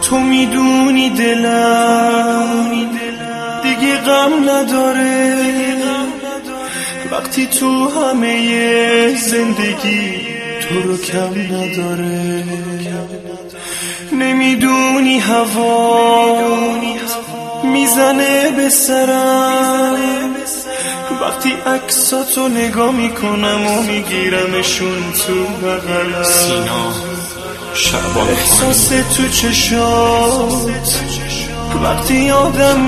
تو میدونی دلم دیگه غم نداره وقتی تو همه زندگی تو رو کم نداره. نمیدونی هوا میزنه به سرم وقتی عکساتو نگاه میکنم و میگیرمشون تو بغلم. سینا شعبان احساس تو چشات وقتی آدم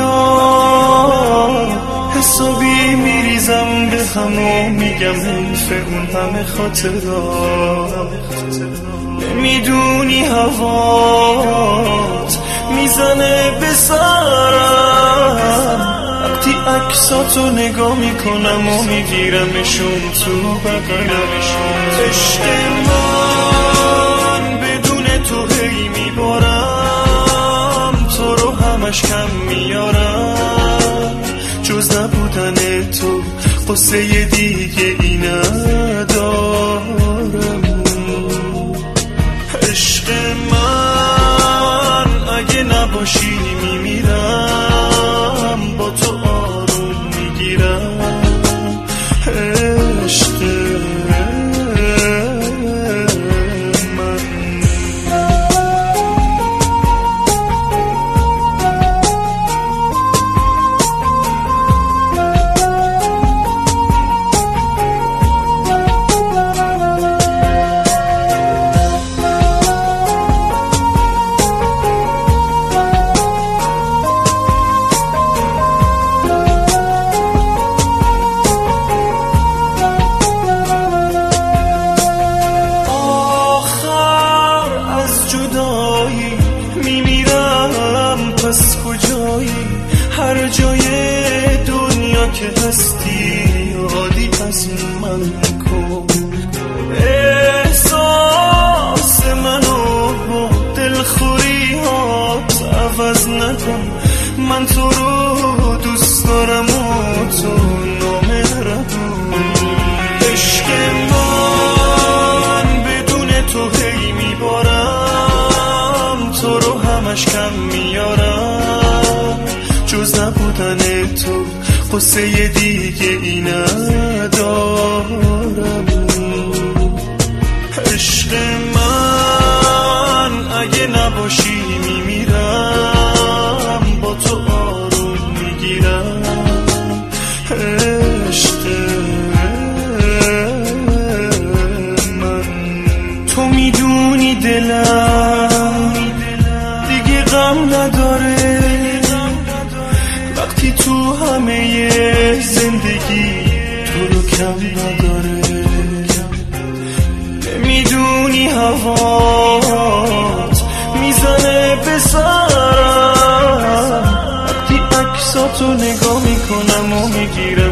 میاد حسابی میریزم به هم و میگم حیف اون همه خاطرات. نمیدونی هوات میزنه به سرم وقتی عکساتو نگاه میکنم و میگیرمشون تو بغلم. عشق من بدون تو هی میبارم تو رو همش کم میارم جز نبودن تو قصه دیگه ای ندارم. عشق من اگه نباشی میمیرم با تو آروم میگیرم. عشق پس کجایی هر جای دنیا که هستی یادی از من کن. احساس منو با دلخوریات عوض نکن من تو رو دوست دارم و تو نامهربون. عشق من بدون تو هی میبارم تو رو همش کم میارم جز نبودن تو قصه دیگه ای ندارم. عشق من اگه نباشی میمیرم با تو آروم میگیرم. عشق من تو میدونی دلم دیگه غم نداره وقتی تو همه زندگی تو رو کم نداره. نمیدونی هوات میزنه به سرم وقتی عکساتو نگاه میکنم و میگیرم